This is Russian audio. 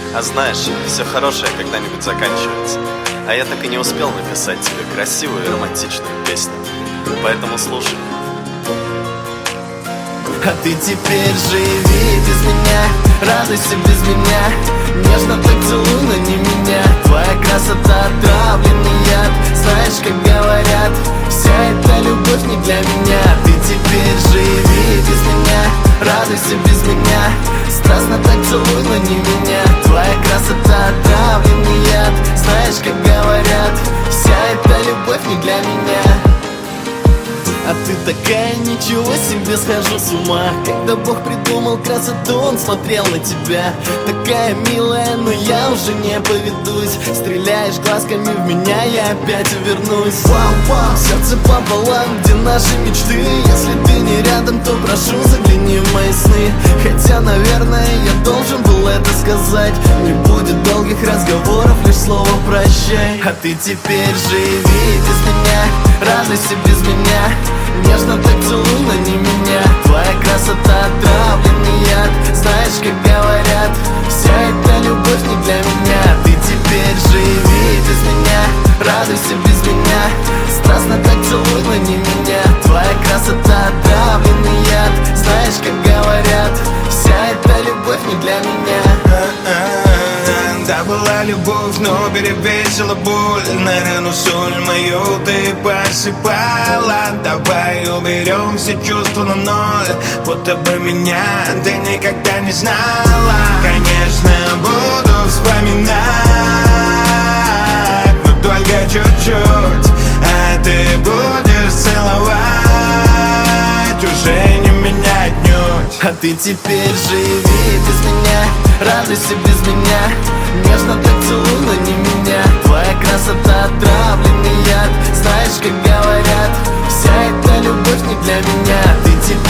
А знаешь, все хорошее когда-нибудь заканчивается. А я так и не успел написать тебе красивую и романтичную песню. Поэтому слушай. А ты теперь живи без меня, радуйся без меня, нежно так целуй, но не меня. Твоя красота отравленный яд, знаешь, как говорят, вся эта любовь не для меня. Ты теперь живи без меня, радуйся без меня, страстно так целуй, но не меня. Твоя красота отравленный яд, знаешь, как говорят, вся эта любовь не для меня. А ты такая, ничего себе, схожу с ума. Когда Бог придумал красоту, Он смотрел на тебя. Такая милая, но я уже не поведусь. Стреляешь глазками в меня, я опять увернусь. Вау-вау, сердце пополам, где наши мечты. Если ты не рядом, то прошу, загляни в мои сны. Хотя, наверное, я должен был это сказать. Не будет долгих разговоров, лишь слово прощай. А ты теперь живи без меня, радуйся без меня, нежно так целуй, но не меня. Твоя красота отравленный яд, знаешь, как говорят, вся эта любовь не для меня. Ты теперь живи без меня, радуйся без меня, страстно так целуй, но не меня. Твоя красота отравленный яд, знаешь, как говорят, вся эта любовь не для меня. Да, была любовь, но перевесила боль. На рану соль мою ты посыпала. Давай уберем все чувства на ноль, будто бы меня ты никогда не знала. Конечно, буду вспоминать, но только чуть-чуть. А ты будешь целовать, уже не меня отнюдь. А ты теперь живи без меня, радуйся без меня, нежно так целуй, но не меня. Твоя красота отравленный яд, знаешь, как говорят, вся эта любовь не для меня. Ты теперь